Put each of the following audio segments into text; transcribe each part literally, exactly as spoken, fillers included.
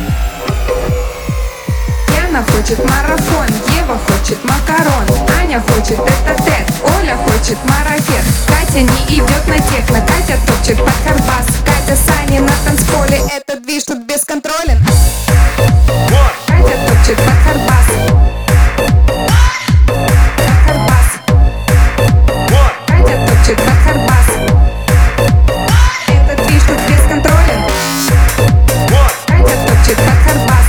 Яна хочет марафон, Ева хочет макарон, Аня хочет тет-а-тет, Оля хочет марафет. Катя не идет на техно, Катя топчет под карбас. Катя с Аней на танцполе, этот движ тут бесконтролен. Катя топчет под карбас. Под карбас. Катя топчет под карбас. Этот движ тут бесконтролен. Катя топчет под карбас.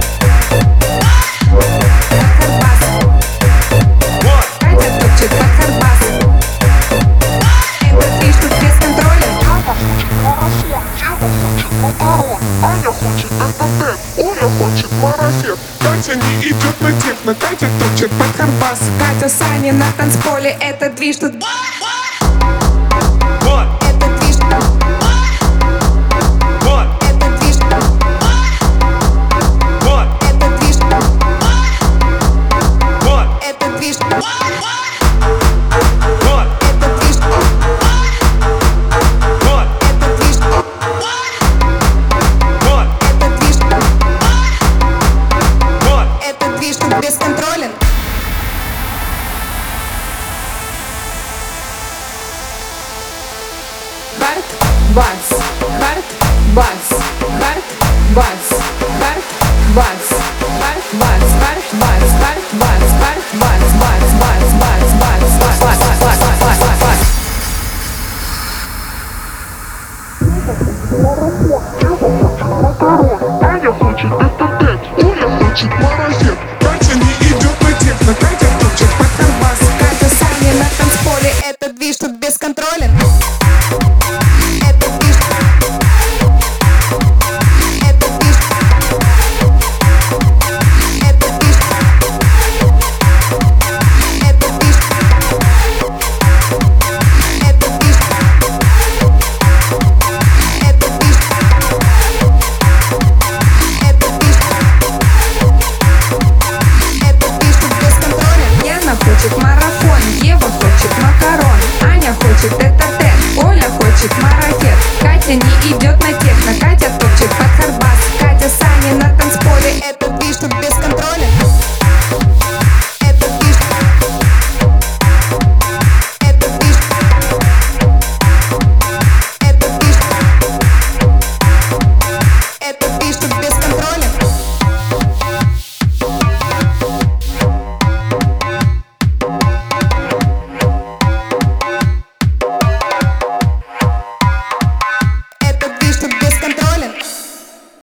Аня хочет тет-а-тет, Оля хочет марафет. Катя не идет на техно, Катя топчет под карбас. Катя с Аней на танцполе, этот движ тут. Вот, Этот движ. вот, Этот движ. вот, Этот движ. вот, Этот движ. вот, Этот движ. вот, Этот движ. вот, Этот движ. вот. Этот движ тут бесконтролен. Хард бас, хард бас, хард бас, хард бас, хард бас, хард бас, хард бас, хард бас, бас, бас, бас, бас, бас, бас, бас, бас, бас, бас. Аня хочет тет-а-тет, Оля хочет марафет.